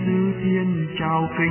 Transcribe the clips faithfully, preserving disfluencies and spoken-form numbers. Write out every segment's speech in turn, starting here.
Giêsu Thiên chào kính,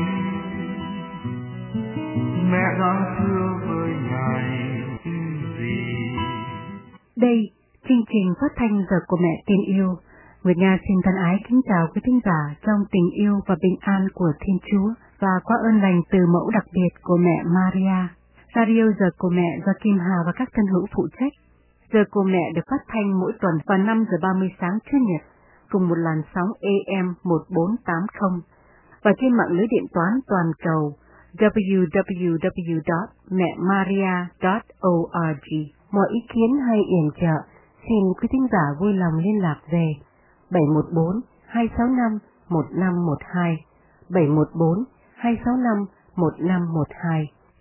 mẹ đã thưa với Ngài gì. Đây, chương trình phát thanh Giờ của Mẹ Tin Yêu. Nguyệt Nga xin thân ái kính chào quý thính giả trong tình yêu và bình an của Thiên Chúa và qua ơn lành từ mẫu đặc biệt của mẹ Maria. Radio Giờ của Mẹ do Kim Hà và các thân hữu phụ trách. Giờ của Mẹ được phát thanh mỗi tuần vào năm giờ ba mươi sáng Chủ nhật cùng một làn sóng A M một bốn tám không và trên mạng lưới điện toán toàn cầu w w w chấm mẹ maria chấm org. Mọi ý kiến hay yểm trợ xin quý thính giả vui lòng liên lạc về bảy một bốn hai sáu năm một năm một hai, bảy một bốn hai sáu năm một năm một hai.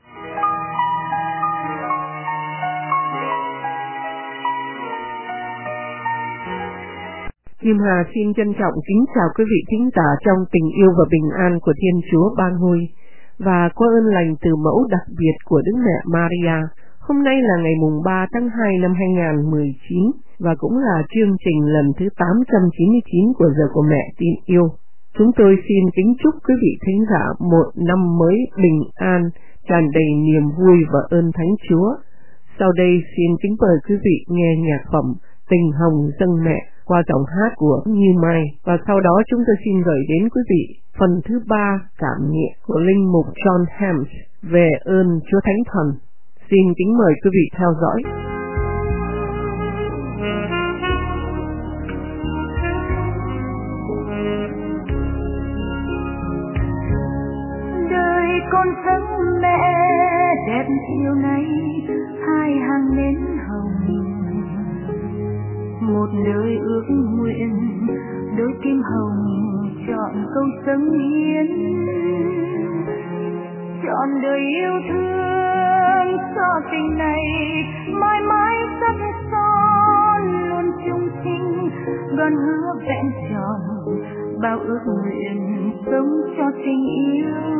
Kim Hà xin trân trọng kính chào quý vị thính giả trong tình yêu và bình an của Thiên Chúa ban ngôi và qua ơn lành từ mẫu đặc biệt của Đức Mẹ Maria. Hôm nay là ngày mùng ba tháng hai năm hai nghìn không trăm mười chín và cũng là chương trình lần thứ tám trăm chín mươi chín của Giờ của Mẹ Tin Yêu. Chúng tôi xin kính chúc quý vị thính giả một năm mới bình an, tràn đầy niềm vui và ơn Thánh Chúa. Sau đây xin kính mời quý vị nghe nhạc phẩm Tình Hồng Dâng Mẹ qua giọng hát của Như Mai, và sau đó chúng tôi xin gửi đến quý vị phần thứ ba cảm nghiệm của linh mục John Hams về ơn Chúa Thánh Thần. Xin kính mời quý vị theo dõi. Đời con sống mẹ đẹp chiều nay, hai hàng nến hồng, một đời ước nguyện, đôi kim hồng chọn câu sống yên, chọn đời yêu thương cho tình này mãi mãi rất son, luôn chung sinh đoàn hứa vẹn tròn, bao ước nguyện sống cho tình yêu.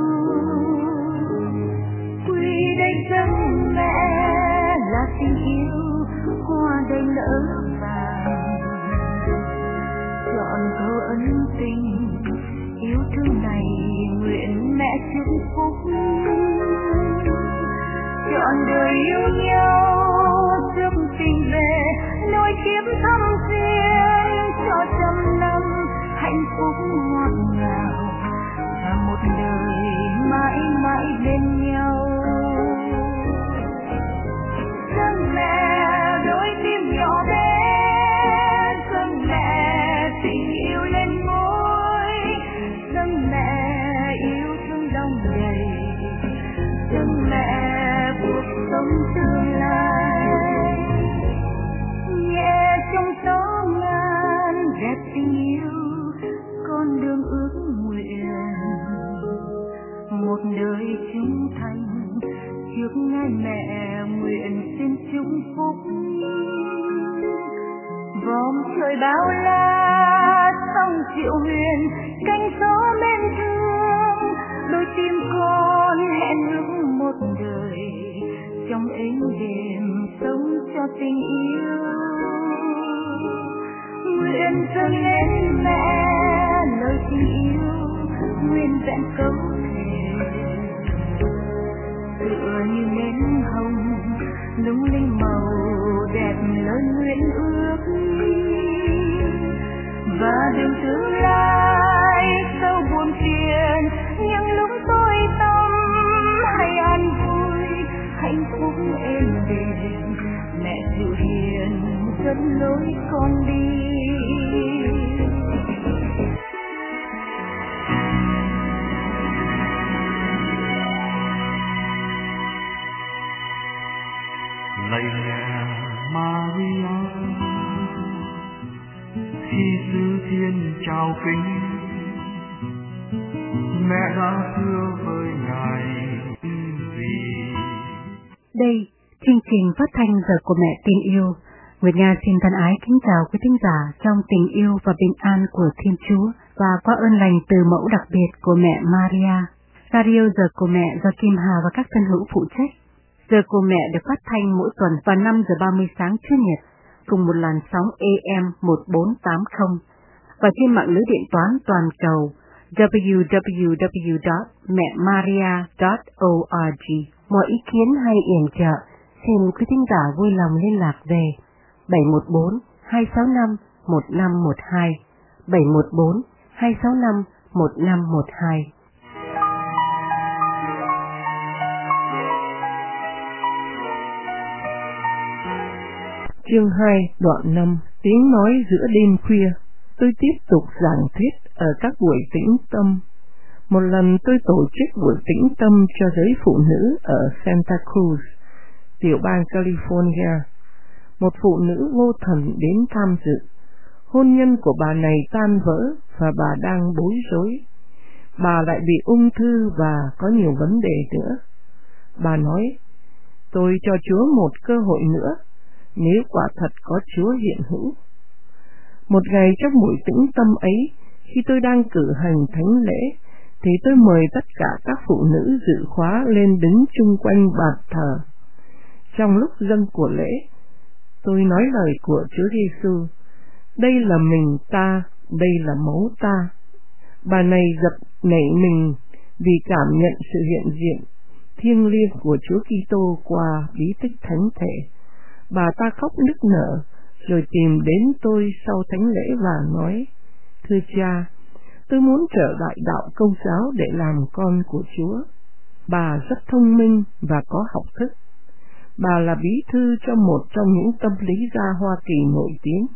Quy đây dân mẹ là tình yêu, hoa đầy nở vàng, chọn câu ân tình yêu thương này nguyện mẹ chúc phúc, chọn đời yêu nhau trước tình về nối kiếp thăm duyên, cho trăm năm hạnh phúc ngọt ngào và một đời mãi mãi bên nhau. Dâng mẹ đôi tim nhỏ bé, dâng mẹ tình yêu lên môi, dâng mẹ yêu thương đong đầy, dâng mẹ cuộc sống tương lai. Nhẹ trong gió ngàn đẹp tình yêu, con đường ước nguyện, một đời trung thành trước ngài mẹ nguyện xin chúc phúc. Vòng trời bao la sông triệu huyền, cánh gió men thương, đôi tim con hẹn ước một đời trong êm đềm sống cho tình yêu. Nguyện dâng lên mẹ lời tình yêu, nguyên vẹn câu thề, tựa như nến hồng lung linh màu đẹp lời nguyện ước, và đường tương lai sâu buồn phiền, những lúc tối tăm hay an vui hạnh phúc êm đềm, mẹ dịu hiền dẫn lối con đi. Lạy mẹ Maria, Giêsu Thiên chào kính, mẹ đã thưa với Ngài gì. Đây, chương trình phát thanh Giờ của Mẹ Tin Yêu. Nguyệt Nga xin thân ái kính chào quý thính giả trong tình yêu và bình an của Thiên Chúa và qua ơn lành từ mẫu đặc biệt của mẹ Maria. Radio Giờ của Mẹ do Kim Hà và các thân hữu phụ trách. Giờ của Mẹ được phát thanh mỗi tuần vào năm giờ ba mươi sáng Chủ nhật cùng một làn sóng A M một bốn tám không và trên mạng lưới điện toán toàn cầu w w w chấm mẹ maria chấm org. Mọi ý kiến hay yểm trợ, xin quý thính giả vui lòng liên lạc về bảy một bốn hai sáu năm một năm một hai, bảy một bốn hai sáu năm một năm một hai. Chương hai, đoạn năm, tiếng nói giữa đêm khuya. Tôi tiếp tục giảng thuyết ở các buổi tĩnh tâm. Một lần tôi tổ chức buổi tĩnh tâm cho giới phụ nữ ở Santa Cruz, tiểu bang California. Một phụ nữ vô thần đến tham dự. Hôn nhân của bà này tan vỡ và bà đang bối rối. Bà lại bị ung thư và có nhiều vấn đề nữa. Bà nói, tôi cho Chúa một cơ hội nữa, nếu quả thật có Chúa hiện hữu. Một ngày trong buổi tĩnh tâm ấy, khi tôi đang cử hành thánh lễ, thì tôi mời tất cả các phụ nữ dự khóa lên đứng chung quanh bàn thờ. Trong lúc dâng của lễ, tôi nói lời của Chúa Giêsu: đây là mình ta, đây là máu ta. Bà này giật nảy mình vì cảm nhận sự hiện diện thiêng liêng của Chúa Kitô qua bí tích thánh thể. Bà ta khóc nức nở, rồi tìm đến tôi sau thánh lễ và nói: thưa cha, tôi muốn trở lại đạo Công giáo để làm con của Chúa. Bà rất thông minh và có học thức. Bà là bí thư cho một trong những tâm lý gia Hoa Kỳ nổi tiếng.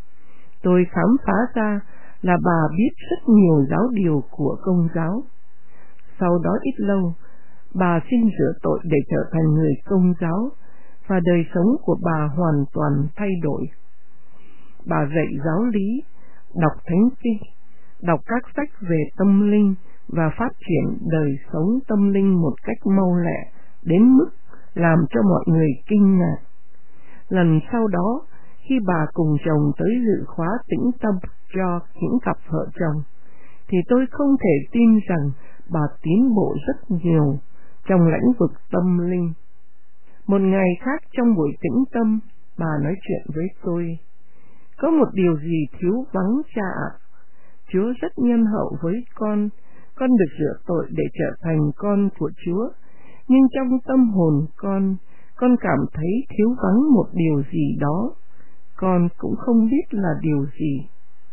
Tôi khám phá ra là bà biết rất nhiều giáo điều của Công giáo. Sau đó ít lâu, bà xin rửa tội để trở thành người Công giáo, và đời sống của bà hoàn toàn thay đổi. Bà dạy giáo lý, đọc thánh kinh, đọc các sách về tâm linh và phát triển đời sống tâm linh một cách mau lẹ đến mức làm cho mọi người kinh ngạc. Lần sau đó, khi bà cùng chồng tới dự khóa tĩnh tâm cho những cặp vợ chồng, thì tôi không thể tin rằng bà tiến bộ rất nhiều trong lĩnh vực tâm linh. Một ngày khác trong buổi tĩnh tâm, bà nói chuyện với tôi: có một điều gì thiếu vắng cha ạ. Chúa rất nhân hậu với con, con được rửa tội để trở thành con của Chúa, nhưng trong tâm hồn con, con cảm thấy thiếu vắng một điều gì đó, con cũng không biết là điều gì.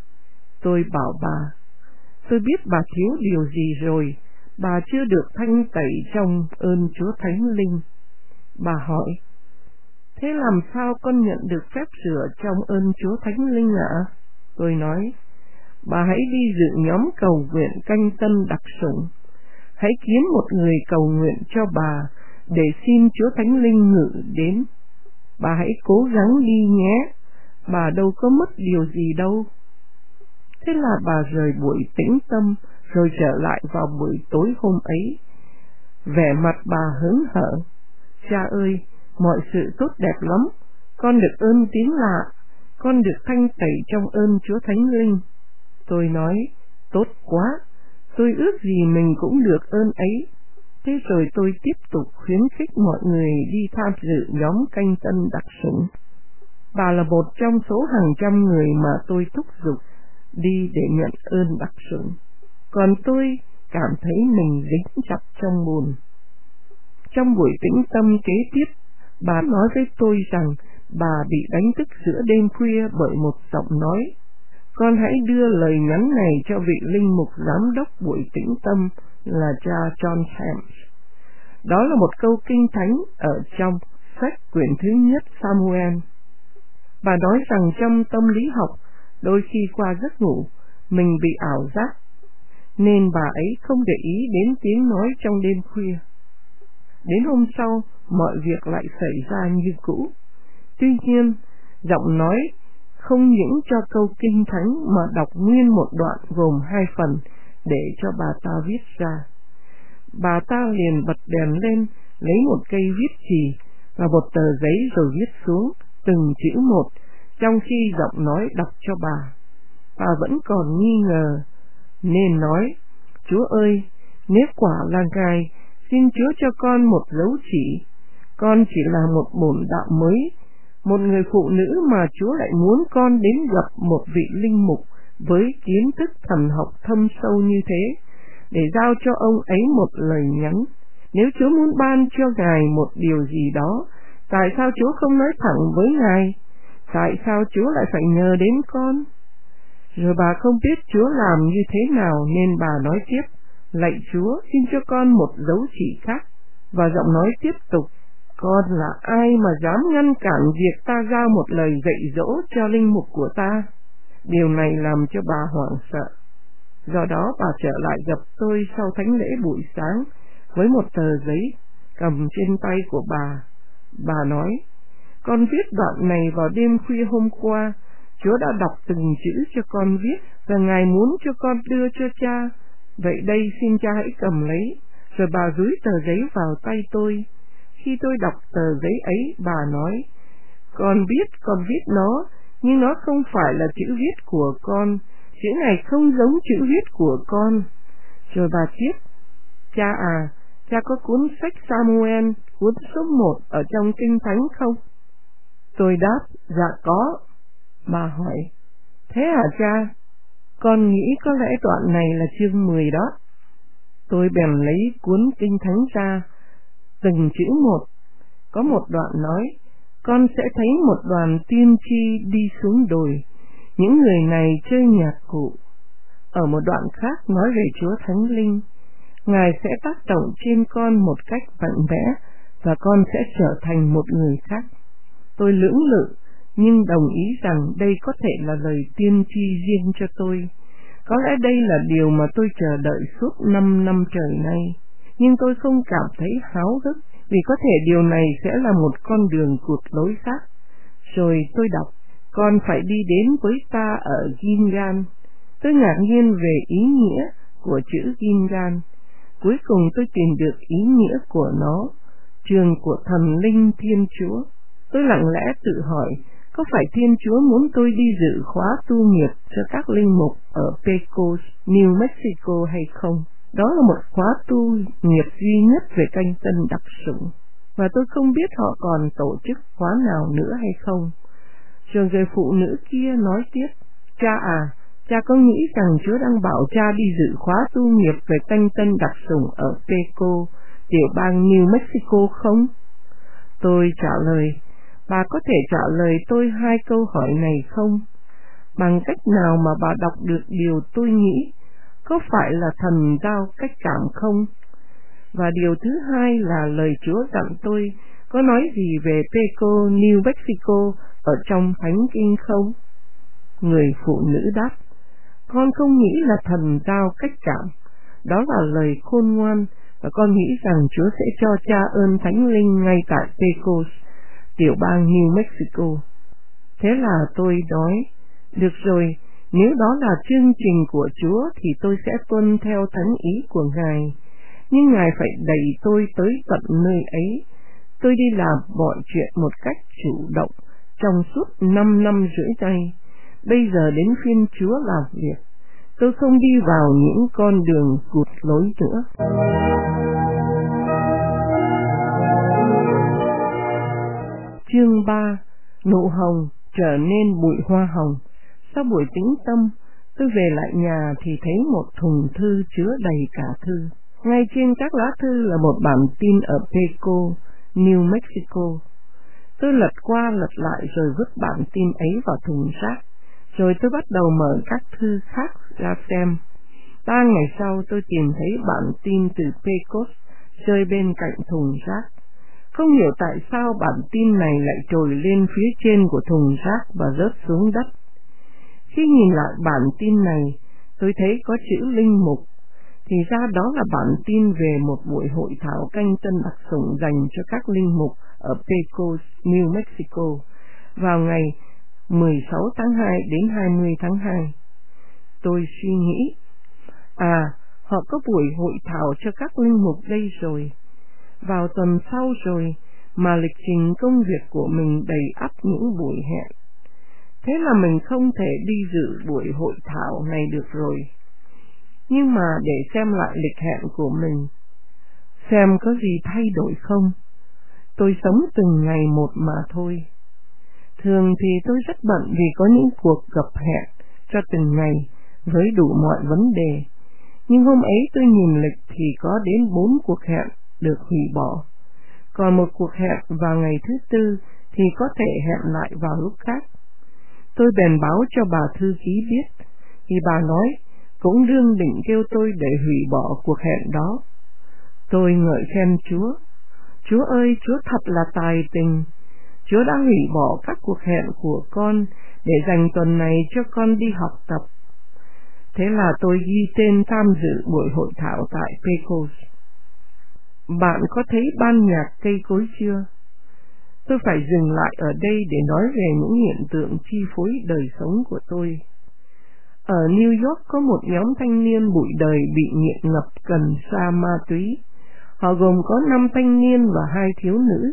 Tôi bảo bà, tôi biết bà thiếu điều gì rồi, bà chưa được thanh tẩy trong ơn Chúa Thánh Linh. Bà hỏi, thế làm sao con nhận được phép rửa trong ơn Chúa Thánh Linh ạ? À? Tôi nói, bà hãy đi dự nhóm cầu nguyện canh tân đặc sủng. Hãy kiếm một người cầu nguyện cho bà để xin Chúa Thánh Linh ngự đến. Bà hãy cố gắng đi nhé, bà đâu có mất điều gì đâu. Thế là bà rời buổi tĩnh tâm rồi trở lại vào buổi tối hôm ấy. Vẻ mặt bà hớn hở. Cha ơi, mọi sự tốt đẹp lắm, con được ơn tiếng lạ, con được thanh tẩy trong ơn Chúa Thánh Linh. Tôi nói, tốt quá, tôi ước gì mình cũng được ơn ấy. Thế rồi tôi tiếp tục khuyến khích mọi người đi tham dự nhóm canh tân đặc sủng. Bà là một trong số hàng trăm người mà tôi thúc giục đi để nhận ơn đặc sủng. Còn tôi cảm thấy mình dính chặt trong bùn. Trong buổi tĩnh tâm kế tiếp, bà nói với tôi rằng bà bị đánh thức giữa đêm khuya bởi một giọng nói. Con hãy đưa lời nhắn này cho vị linh mục giám đốc buổi tĩnh tâm là cha John James. Đó là một câu kinh thánh ở trong sách quyển thứ nhất Samuel. Bà nói rằng trong tâm lý học, đôi khi qua giấc ngủ, mình bị ảo giác, nên bà ấy không để ý đến tiếng nói trong đêm khuya. Đến hôm sau, mọi việc lại xảy ra như cũ. Tuy nhiên, giọng nói không những cho câu kinh thánh mà đọc nguyên một đoạn gồm hai phần để cho bà ta viết ra. Bà ta liền bật đèn lên, lấy một cây viết chì và một tờ giấy rồi viết xuống từng chữ một, trong khi giọng nói đọc cho bà. Bà vẫn còn nghi ngờ, nên nói, Chúa ơi, nếu quả là Ngài, xin Chúa cho con một dấu chỉ. Con chỉ là một bổn đạo mới, một người phụ nữ mà Chúa lại muốn con đến gặp một vị linh mục với kiến thức thần học thâm sâu như thế, để giao cho ông ấy một lời nhắn. Nếu Chúa muốn ban cho Ngài một điều gì đó, tại sao Chúa không nói thẳng với Ngài? Tại sao Chúa lại phải nhờ đến con? Rồi bà không biết Chúa làm như thế nào nên bà nói tiếp: Lạy Chúa, xin cho con một dấu chỉ khác. Và giọng nói tiếp tục: Con là ai mà dám ngăn cản việc ta giao một lời dạy dỗ cho linh mục của ta? Điều này làm cho bà hoảng sợ. Do đó bà trở lại gặp tôi sau thánh lễ buổi sáng với một tờ giấy cầm trên tay của bà. Bà nói: Con viết đoạn này vào đêm khuya hôm qua. Chúa đã đọc từng chữ cho con viết, và Ngài muốn cho con đưa cho cha. Vậy đây, xin cha hãy cầm lấy. Rồi bà dúi tờ giấy vào tay tôi. Khi tôi đọc tờ giấy ấy, bà nói: Con biết con viết nó, nhưng nó không phải là chữ viết của con. Chữ này không giống chữ viết của con. Rồi bà tiếp: Cha à, cha có cuốn sách Samuel, cuốn số một ở trong Kinh Thánh không? Tôi đáp: Dạ có. Bà hỏi: Thế hả cha? Con nghĩ có lẽ đoạn này là chương mười đó. Tôi bèn lấy cuốn Kinh Thánh ra, từng chữ một. Có một đoạn nói: Con sẽ thấy một đoàn tiên tri đi xuống đồi. Những người này chơi nhạc cụ. Ở một đoạn khác nói về Chúa Thánh Linh. Ngài sẽ tác động trên con một cách mạnh mẽ, và con sẽ trở thành một người khác. Tôi lưỡng lự, nhưng đồng ý rằng đây có thể là lời tiên tri riêng cho tôi. Có lẽ đây là điều mà tôi chờ đợi suốt năm năm trời nay. Nhưng tôi không cảm thấy háo hức, vì có thể điều này sẽ là một con đường cuộc lối khác. Rồi tôi đọc: Con phải đi đến với ta ở Gilgal. Tôi ngạc nhiên về ý nghĩa của chữ Gilgal. Cuối cùng tôi tìm được ý nghĩa của nó: trường của thần linh Thiên Chúa. Tôi lặng lẽ tự hỏi, có phải Thiên Chúa muốn tôi đi dự khóa tu nghiệp cho các linh mục ở Pecos, New Mexico hay không? Đó là một khóa tu nghiệp duy nhất về canh tân đặc sủng, và tôi không biết họ còn tổ chức khóa nào nữa hay không. Rồi người phụ nữ kia nói tiếp: Cha à, cha có nghĩ rằng Chúa đang bảo cha đi dự khóa tu nghiệp về canh tân đặc sủng ở Peco, tiểu bang New Mexico không? Tôi trả lời: Bà có thể trả lời tôi hai câu hỏi này không? Bằng cách nào mà bà đọc được điều tôi nghĩ? Có phải là thần giao cách cảm không? Và điều thứ hai là lời Chúa dặn tôi có nói gì về Peco, New Mexico ở trong Thánh Kinh không? Người phụ nữ đáp: Con không nghĩ là thần giao cách cảm. Đó là lời khôn ngoan, và con nghĩ rằng Chúa sẽ cho cha ơn Thánh Linh ngay tại Pecos, tiểu bang New Mexico. Thế là tôi nói: Được rồi, nếu đó là chương trình của Chúa thì tôi sẽ tuân theo thánh ý của Ngài. Nhưng Ngài phải đẩy tôi tới tận nơi ấy. Tôi đi làm mọi chuyện một cách chủ động trong suốt năm năm rưỡi nay. Bây giờ đến phiên Chúa làm việc. Tôi không đi vào những con đường cụt lối nữa. Chương ba. Nụ hồng trở nên bụi hoa hồng. Sau buổi tĩnh tâm, tôi về lại nhà thì thấy một thùng thư chứa đầy cả thư. Ngay trên các lá thư là một bản tin ở Peco, New Mexico. Tôi lật qua lật lại rồi vứt bản tin ấy vào thùng rác. Rồi tôi bắt đầu mở các thư khác ra xem. Ba ngày sau tôi tìm thấy bản tin từ Pecos rơi bên cạnh thùng rác. Không hiểu tại sao bản tin này lại trồi lên phía trên của thùng rác và rớt xuống đất. Khi nhìn lại bản tin này, tôi thấy có chữ linh mục. Thì ra đó là bản tin về một buổi hội thảo canh tân đặc sủng dành cho các linh mục ở Pecos, New Mexico, vào ngày mười sáu tháng hai đến hai mươi tháng hai. Tôi suy nghĩ, à, họ có buổi hội thảo cho các linh mục đây rồi. Vào tuần sau rồi mà lịch trình công việc của mình đầy ắp những buổi hẹn. Thế là mình không thể đi dự buổi hội thảo này được rồi. Nhưng mà để xem lại lịch hẹn của mình, xem có gì thay đổi không. Tôi sống từng ngày một mà thôi. Thường thì tôi rất bận vì có những cuộc gặp hẹn cho từng ngày với đủ mọi vấn đề. Nhưng hôm ấy tôi nhìn lịch thì có đến bốn cuộc hẹn được hủy bỏ. Còn một cuộc hẹn vào ngày thứ tư thì có thể hẹn lại vào lúc khác. Tôi bèn báo cho bà thư ký biết, thì bà nói cũng đương định kêu tôi để hủy bỏ cuộc hẹn đó. Tôi ngợi khen Chúa. Chúa ơi, Chúa thật là tài tình. Chúa đã hủy bỏ các cuộc hẹn của con để dành tuần này cho con đi học tập. Thế là tôi ghi tên tham dự buổi hội thảo tại Pecos. Bạn có thấy ban nhạc cây cối chưa? Tôi phải dừng lại ở đây để nói về những hiện tượng chi phối đời sống của tôi. Ở New York có một nhóm thanh niên bụi đời bị nghiện ngập cần sa ma túy. Họ gồm có năm thanh niên và hai thiếu nữ.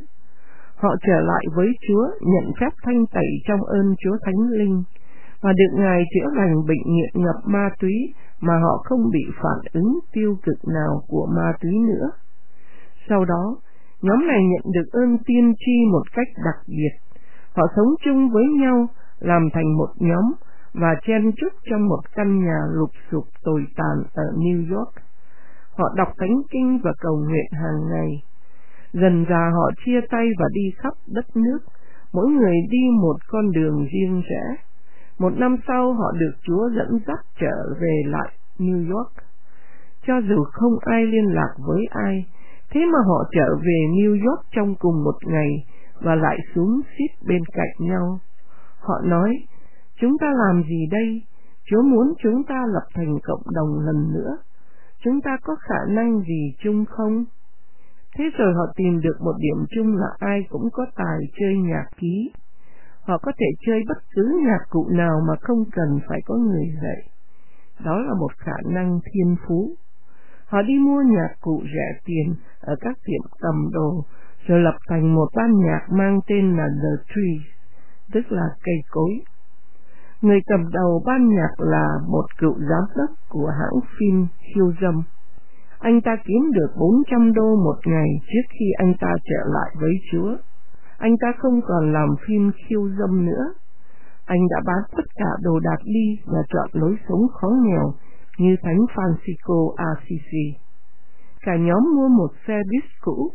Họ trở lại với Chúa, nhận phép thanh tẩy trong ơn Chúa Thánh Linh, và được Ngài chữa lành bệnh nghiện ngập ma túy mà họ không bị phản ứng tiêu cực nào của ma túy nữa. Sau đó, nhóm này nhận được ơn tiên tri một cách đặc biệt. Họ sống chung với nhau, làm thành một nhóm, và chen chúc trong một căn nhà lụp xụp tồi tàn ở New York. Họ đọc thánh kinh và cầu nguyện hàng ngày. Dần dà họ chia tay và đi khắp đất nước, mỗi người đi một con đường riêng rẽ. Một năm sau họ được Chúa dẫn dắt trở về lại New York. Cho dù không ai liên lạc với ai, thế mà họ trở về New York trong cùng một ngày và lại xuống xít bên cạnh nhau. Họ nói, chúng ta làm gì đây? Chúa muốn chúng ta lập thành cộng đồng lần nữa. Chúng ta có khả năng gì chung không? Thế rồi họ tìm được một điểm chung là ai cũng có tài chơi nhạc ký. Họ có thể chơi bất cứ nhạc cụ nào mà không cần phải có người dạy. Đó là một khả năng thiên phú. Họ đi mua nhạc cụ rẻ tiền ở các tiệm cầm đồ, rồi lập thành một ban nhạc mang tên là The Trees, tức là cây cối. Người cầm đầu ban nhạc là một cựu giám đốc của hãng phim khiêu dâm. Anh ta kiếm được bốn trăm đô một ngày trước khi anh ta trở lại với Chúa. Anh ta không còn làm phim khiêu dâm nữa. Anh đã bán tất cả đồ đạc đi và chọn lối sống khó nghèo như Thánh Francisco Assisi. Cả nhóm mua một xe buýt cũ.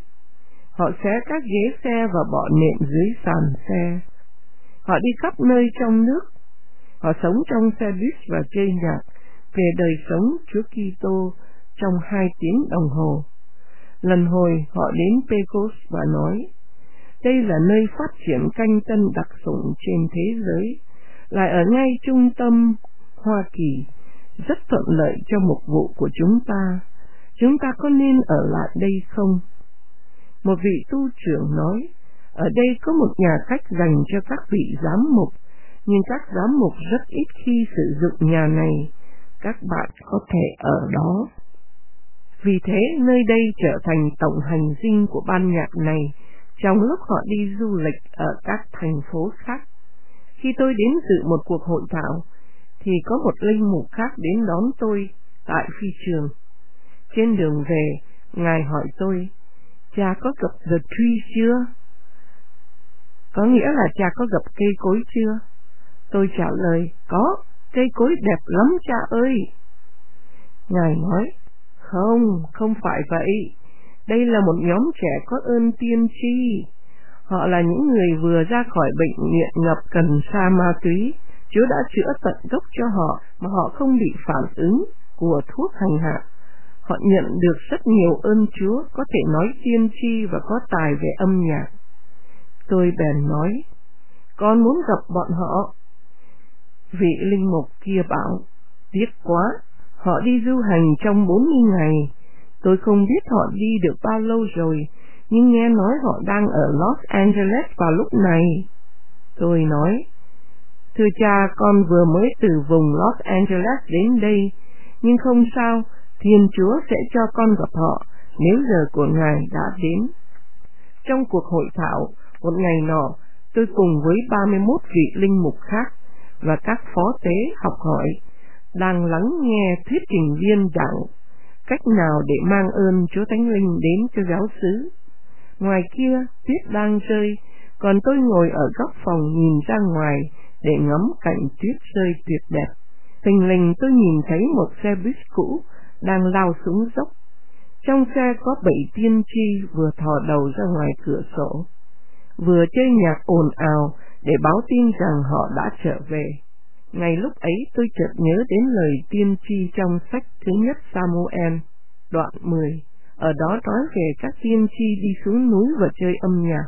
Họ xé các ghế xe và bỏ nệm dưới sàn xe. Họ đi khắp nơi trong nước. Họ sống trong xe buýt và chơi nhạc về đời sống Chúa Kitô trong hai tiếng đồng hồ. Lần hồi họ đến Pecos và nói, đây là nơi phát triển canh tân đặc sủng trên thế giới, lại ở ngay trung tâm Hoa Kỳ, rất thuận lợi cho mục vụ của chúng ta. Chúng ta có nên ở lại đây không? Một vị tu trưởng nói, ở đây có một nhà khách dành cho các vị giám mục, nhưng các giám mục rất ít khi sử dụng nhà này. Các bạn có thể ở đó. Vì thế, nơi đây trở thành tổng hành dinh của ban nhạc này trong lúc họ đi du lịch ở các thành phố khác. Khi tôi đến dự một cuộc hội thảo, thì có một linh mục khác đến đón tôi tại phi trường. Trên đường về, Ngài hỏi tôi, cha có gặp The Tree chưa? Có nghĩa là cha có gặp cây cối chưa? Tôi trả lời, có, cây cối đẹp lắm cha ơi. Ngài nói, không, không phải vậy. Đây là một nhóm trẻ có ơn tiên tri. Họ là những người vừa ra khỏi bệnh nghiện ngập cần sa ma túy. Chúa đã chữa tận gốc cho họ mà họ không bị phản ứng của thuốc hành hạ. Họ nhận được rất nhiều ơn Chúa, có thể nói tiên tri và có tài về âm nhạc. Tôi bèn nói, con muốn gặp bọn họ. Vị linh mục kia bảo, tiếc quá, họ đi du hành trong bốn mươi ngày. Tôi không biết họ đi được bao lâu rồi, nhưng nghe nói họ đang ở Los Angeles vào lúc này. Tôi nói, thưa cha, con vừa mới từ vùng Los Angeles đến đây, nhưng không sao, Thiên Chúa sẽ cho con gặp họ nếu giờ của Ngài đã đến. Trong cuộc hội thảo, một ngày nọ, tôi cùng với ba mươi mốt vị linh mục khác và các phó tế học hỏi, đang lắng nghe thuyết trình viên giảng cách nào để mang ơn Chúa Thánh Linh đến cho giáo xứ. Ngoài kia, tuyết đang rơi, còn tôi ngồi ở góc phòng nhìn ra ngoài để ngắm cảnh tuyết rơi tuyệt đẹp. Thình lình tôi nhìn thấy một xe buýt cũ đang lao xuống dốc. Trong xe có bảy tiên tri vừa thò đầu ra ngoài cửa sổ, vừa chơi nhạc ồn ào để báo tin rằng họ đã trở về. Ngay lúc ấy tôi chợt nhớ đến lời tiên tri trong sách thứ nhất Samuel, đoạn mười. Ở đó nói về các tiên tri đi xuống núi và chơi âm nhạc.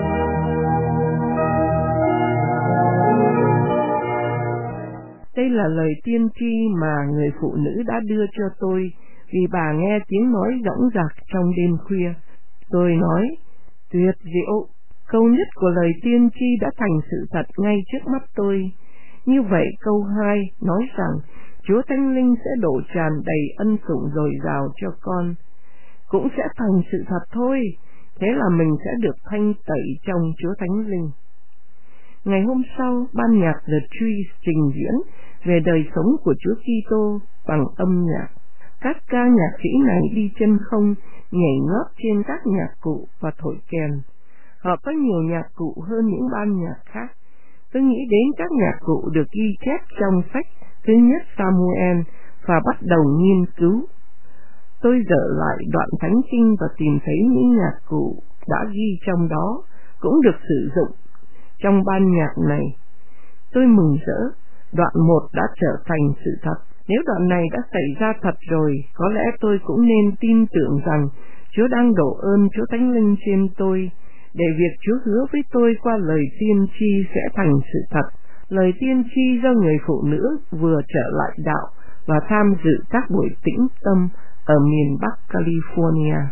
Đây là lời tiên tri mà người phụ nữ đã đưa cho tôi, vì bà nghe tiếng nói dõng dạc trong đêm khuya. Tôi nói, tuyệt diệu, câu nhất của lời tiên tri đã thành sự thật ngay trước mắt tôi. Như vậy câu hai nói rằng Chúa Thánh Linh sẽ đổ tràn đầy ân sủng dồi dào cho con. Cũng sẽ thành sự thật thôi, thế là mình sẽ được thanh tẩy trong Chúa Thánh Linh. Ngày hôm sau, ban nhạc The Trees trình diễn về đời sống của Chúa Kitô bằng âm nhạc. Các ca nhạc sĩ này đi chân không, nhảy nhót trên các nhạc cụ và thổi kèn. Họ có nhiều nhạc cụ hơn những ban nhạc khác. Tôi nghĩ đến các nhạc cụ được ghi chép trong sách thứ nhất Samuel và bắt đầu nghiên cứu. Tôi dở lại đoạn thánh kinh và tìm thấy những nhạc cụ đã ghi trong đó cũng được sử dụng trong ban nhạc này. Tôi mừng rỡ, đoạn một đã trở thành sự thật. Nếu đoạn này đã xảy ra thật rồi, có lẽ tôi cũng nên tin tưởng rằng Chúa đang đổ ơn Chúa Thánh Linh trên tôi, để việc Chúa hứa với tôi qua lời tiên tri sẽ thành sự thật. Lời tiên tri do người phụ nữ vừa trở lại đạo và tham dự các buổi tĩnh tâm ở miền Bắc California.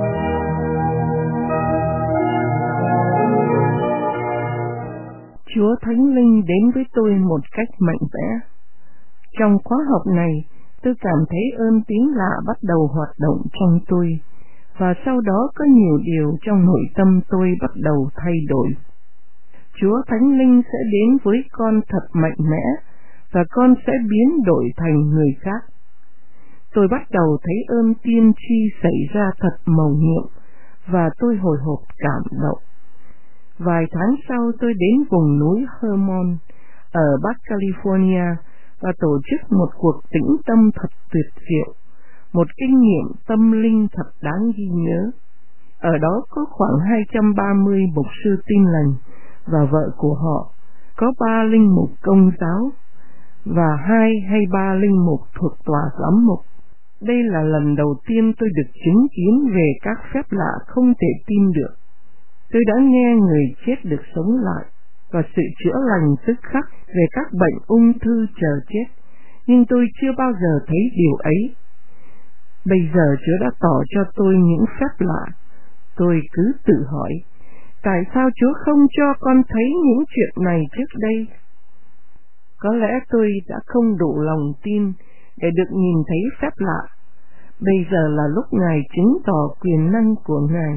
Chúa Thánh Linh đến với tôi một cách mạnh mẽ. Trong khóa học này, tôi cảm thấy ơn tiếng lạ bắt đầu hoạt động trong tôi, và sau đó có nhiều điều trong nội tâm tôi bắt đầu thay đổi. Chúa Thánh Linh sẽ đến với con thật mạnh mẽ, và con sẽ biến đổi thành người khác. Tôi bắt đầu thấy ơn tiên tri xảy ra thật mầu nhiệm, và tôi hồi hộp cảm động. Vài tháng sau tôi đến vùng núi Hermon ở Bắc California và tổ chức một cuộc tĩnh tâm thật tuyệt diệu, một kinh nghiệm tâm linh thật đáng ghi nhớ. Ở đó có khoảng hai trăm ba mươi mục sư Tin Lành và vợ của họ, có ba linh mục Công giáo và hai hay ba linh mục thuộc tòa giám mục. Đây là lần đầu tiên tôi được chứng kiến về các phép lạ không thể tin được. Tôi đã nghe người chết được sống lại và sự chữa lành tức khắc về các bệnh ung thư chờ chết, nhưng tôi chưa bao giờ thấy điều ấy. Bây giờ Chúa đã tỏ cho tôi những phép lạ. Tôi cứ tự hỏi, tại sao Chúa không cho con thấy những chuyện này trước đây? Có lẽ tôi đã không đủ lòng tin để được nhìn thấy phép lạ. Bây giờ là lúc Ngài chứng tỏ quyền năng của Ngài.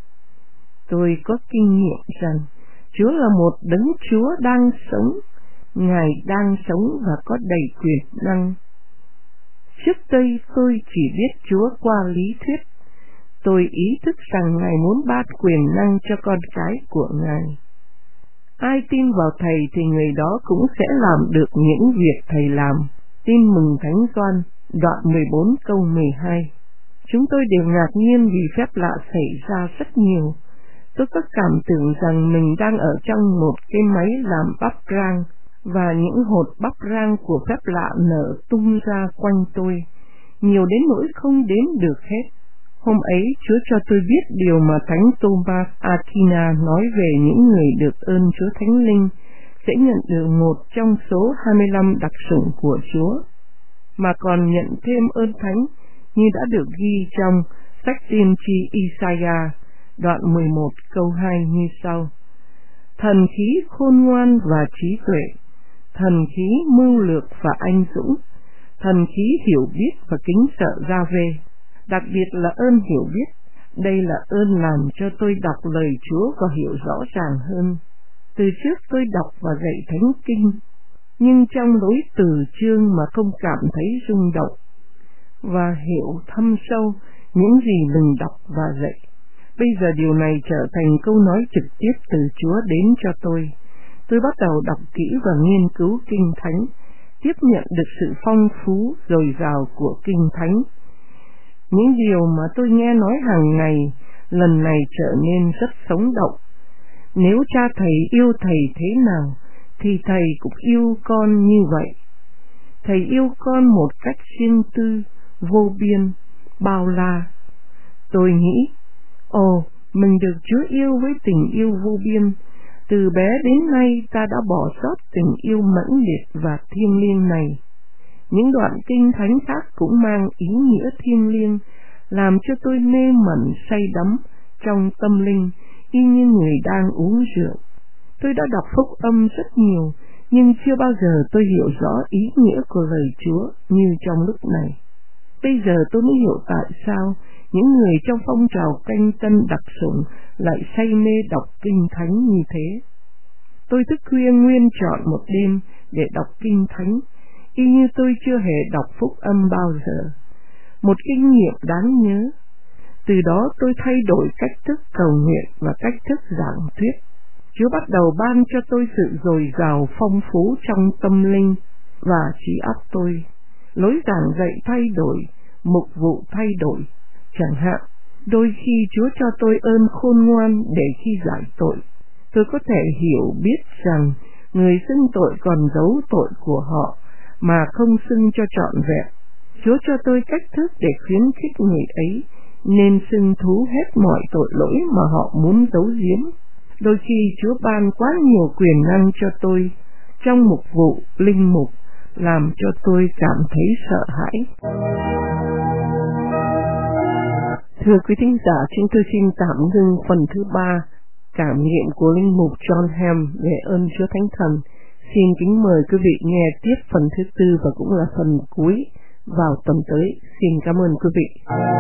Tôi có kinh nghiệm rằng Chúa là một đấng Chúa đang sống. Ngài đang sống và có đầy quyền năng. Trước đây tôi chỉ biết Chúa qua lý thuyết. Tôi ý thức rằng Ngài muốn ban quyền năng cho con cái của Ngài. Ai tin vào Thầy thì người đó cũng sẽ làm được những việc Thầy làm. Tin mừng Thánh Gioan, đoạn mười bốn câu mười hai. Chúng tôi đều ngạc nhiên vì phép lạ xảy ra rất nhiều. Tôi có cảm tưởng rằng mình đang ở trong một cái máy làm bắp rang, và những hột bắp rang của phép lạ nở tung ra quanh tôi, nhiều đến nỗi không đếm được hết. Hôm ấy Chúa cho tôi biết điều mà Thánh Thomas Aquina nói về những người được ơn Chúa Thánh Linh sẽ nhận được một trong số hai mươi lăm đặc sủng của Chúa, mà còn nhận thêm ơn thánh như đã được ghi trong sách tiên tri Isaiah đoạn mười một câu hai như sau: thần khí khôn ngoan và trí tuệ, thần khí mưu lược và anh dũng, thần khí hiểu biết và kính sợ Gia-vê. Đặc biệt là ơn hiểu biết. Đây là ơn làm cho tôi đọc lời Chúa và hiểu rõ ràng hơn. Từ trước tôi đọc và dạy thánh kinh, nhưng trong lối từ chương mà không cảm thấy rung động và hiểu thâm sâu những gì mình đọc và dạy. Bây giờ điều này trở thành câu nói trực tiếp từ Chúa đến cho tôi. Tôi bắt đầu đọc kỹ và nghiên cứu kinh thánh, tiếp nhận được sự phong phú dồi dào của Kinh Thánh. Những điều mà tôi nghe nói hàng ngày lần này trở nên rất sống động. Nếu cha thầy yêu thầy thế nào, thì thầy cũng yêu con như vậy. Thầy yêu con một cách riêng tư, vô biên, bao la. Tôi nghĩ, ồ, mình được Chúa yêu với tình yêu vô biên. Từ bé đến nay ta đã bỏ sót tình yêu mãnh liệt và thiêng liêng này. Những đoạn kinh thánh khác cũng mang ý nghĩa thiêng liêng, làm cho tôi mê mẩn say đắm trong tâm linh, y như người đang uống rượu. Tôi đã đọc phúc âm rất nhiều, nhưng chưa bao giờ tôi hiểu rõ ý nghĩa của lời Chúa như trong lúc này. Bây giờ tôi mới hiểu tại sao những người trong phong trào canh tân đặc sủng lại say mê đọc kinh thánh như thế. Tôi thức khuya nguyên trọn một đêm để đọc kinh thánh, y như tôi chưa hề đọc phúc âm bao giờ. Một kinh nghiệm đáng nhớ. Từ đó tôi thay đổi cách thức cầu nguyện và cách thức giảng thuyết. Chúa bắt đầu ban cho tôi sự dồi dào phong phú trong tâm linh và trí óc tôi. Lối giảng dạy thay đổi, mục vụ thay đổi. Chẳng hạn, đôi khi Chúa cho tôi ơn khôn ngoan để khi giải tội, tôi có thể hiểu biết rằng người xưng tội còn giấu tội của họ mà không xưng cho trọn vẹn. Chúa cho tôi cách thức để khuyến khích người ấy nên xưng thú hết mọi tội lỗi mà họ muốn giấu giếm. Đôi khi Chúa ban quá nhiều quyền năng cho tôi trong mục vụ linh mục, làm cho tôi cảm thấy sợ hãi. Thưa quý thính giả, chúng tôi xin tạm ngưng phần thứ ba, cảm nghiệm của linh mục John Ham về ơn Chúa Thánh Thần. Xin kính mời quý vị nghe tiếp phần thứ tư và cũng là phần cuối vào tuần tới. Xin cảm ơn quý vị.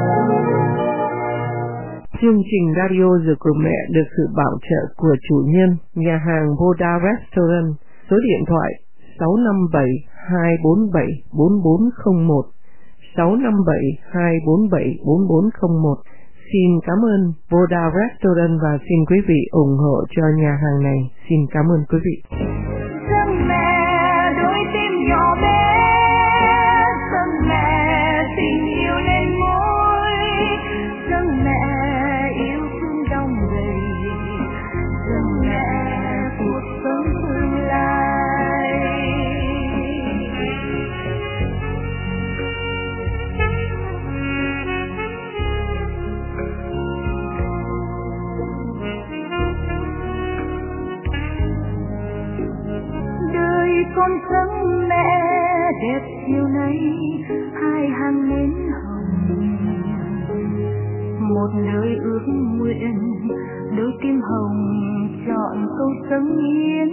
Chương trình Radio Giờ của Mẹ được sự bảo trợ của chủ nhân nhà hàng Voda Restaurant. Số điện thoại sáu năm bảy hai bốn bảy bốn bốn không một, sáu năm bảy hai bốn bảy bốn bốn không một. Xin cảm ơn Voda Restaurant và xin quý vị ủng hộ cho nhà hàng này. Xin cảm ơn quý vị. Dâng mẹ đôi tim nhỏ bé, dâng mẹ tình yêu lên môi, dâng mẹ yêu thương đong đầy, dâng mẹ cuộc sống tương lai. Đời con dâng mẹ đẹp chiều nay, hai hàng nến hồng, một lời ước nguyện, đôi tim hồng chọn câu dâng hiến,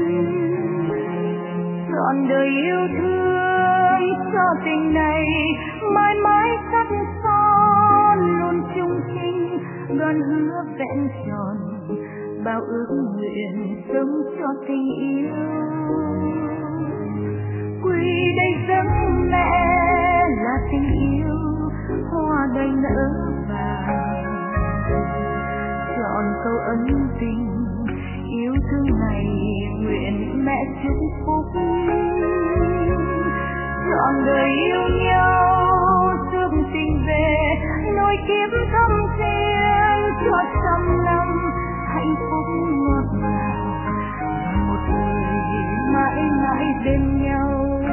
trọn đời yêu thương cho tình này mãi mãi sắt son, luôn chung chinh đoàn hứa vẹn tròn, bao ước nguyện sống cho tình yêu. Quy đây dâng mẹ là tình yêu, hoa đầy nở vàng, chọn câu ân tình yêu thương này nguyện mẹ chúc phúc, chọn đời yêu nhau thương tình về nối kiếp thâm thiên cho trăm năm hạnh phúc ngọt ngào và một đời mãi mãi bên nhau.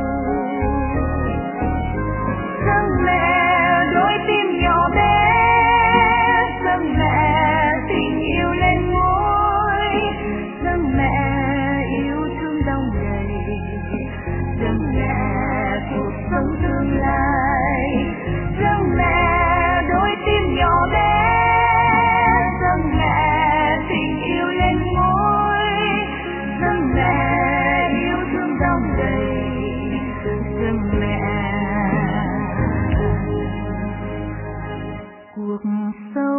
Dâng mẹ đôi tim nhỏ bé, dâng mẹ tình yêu lên môi, dâng mẹ yêu thương đong đầy, dâng mẹ cuộc sống tương lai, dâng mẹ đôi tim nhỏ bé, dâng mẹ tình yêu lên môi, dâng mẹ yêu thương đong đầy, dâng mẹ cuộc sống